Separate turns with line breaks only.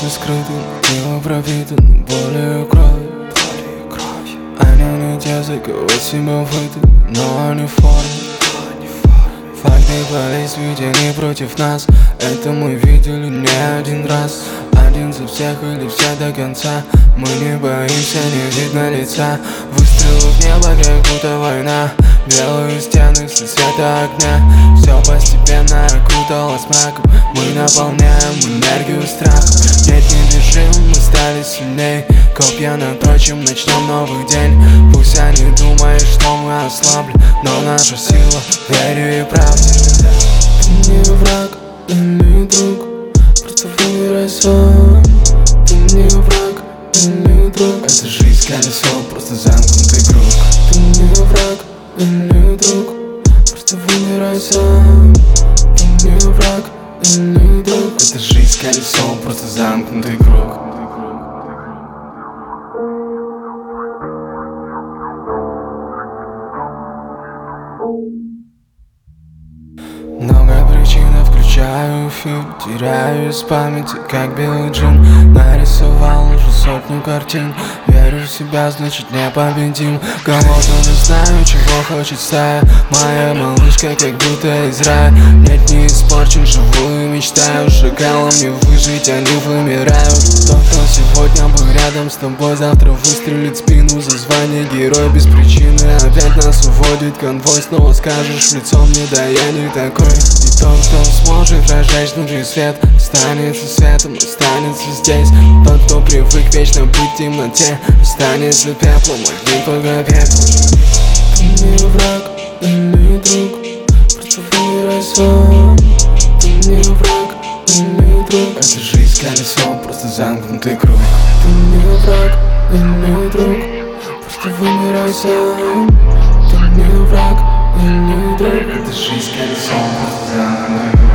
Мысли скрыты, тело пропитано болью и кровью. Они нет языка, от себя выты, но они в форме. Факты полис видели против нас, это мы видели не один раз. Один за всех или все до конца, мы не боимся, не видно лица. Выстрелы в небо, как будто война, белые стены со света огня. Все постепенно окуталось мраком, мы наполняем энергию страхом. Нет, не бежим, мы стали сильней, копья натрочим, начнем новый день. Пусть они думают, что мы ослабли, но наша сила в вере и правде. Ты не враг и не друг, просто выбирай сам. Ты не враг и не друг, это жизнь колесо, просто замкнутый круг. Ты не враг и не друг, просто выбирай сам. Ты не враг и не друг, это жизнь колесо, просто замкнутый круг. Много причин, включаю фильм, теряю из памяти, как белый джин. Нарисовал уже сотню картин, верю в себя, значит непобедим. Кого-то не знаю, чего хочет стая, моя малышка как будто из рая. Нет, не испорчен, живую мечтаю, шакалам не выжить, они вымирают. Тот, кто сегодня был рядом с тобой, завтра выстрелит в спину за звание герой без причины. Опять нас уводит конвой, снова скажешь лицом мне, да я не такой. И тот, кто сможет разжечь внутри свет, останется светом, останется здесь. Тот, кто привык вечно быть в темноте, останется пеплом, огнем погорит. Ты не враг и не друг, просто выбирай сам. Ты не враг и не друг, это жизнь колесо, просто замкнутый круг. Ты не враг и не друг, просто выбирай сам. Ты не враг и не друг, это жизнь колесо, просто замкнутый круг.